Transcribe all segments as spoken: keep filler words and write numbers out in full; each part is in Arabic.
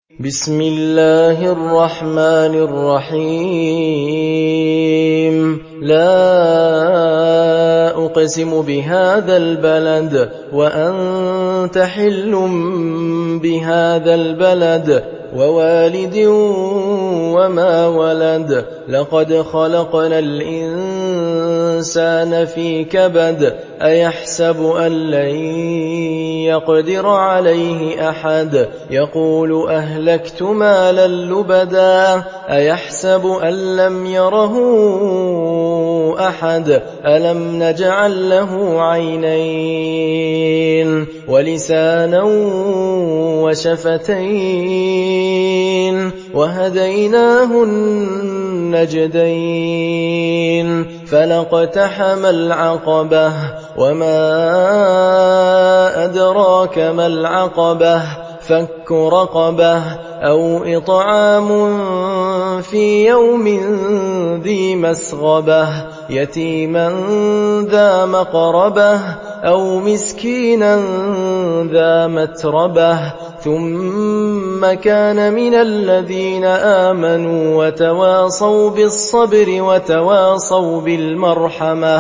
بسم الله الرحمن الرحيم لا أقسم بهذا البلد وأنت حل بهذا البلد ووالد وما ولد لقد خلقنا الإنسان في كبد أيحسب أن لن يقدر عليه أحد يقول أهلكت مالا لبدا أيحسب أن لم يره أحد ألم نجعل له عينين ولسانا وشفتين وهديناه النجدين فلاقتحم العقبة وما أدراك ما العقبة فك رقبة أو إطعام في يوم ذي مسغبة يتيما ذا مقربة أو مسكينا ذا متربة ثم كان من الذين آمنوا وتواصوا بالصبر وتواصوا بالمرحمة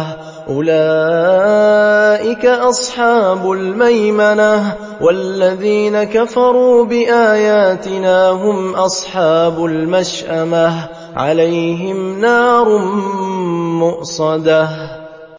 أولئك أصحاب الميمنة والذين كفروا بآياتنا هم أصحاب المشأمة عليهم نار مؤصدة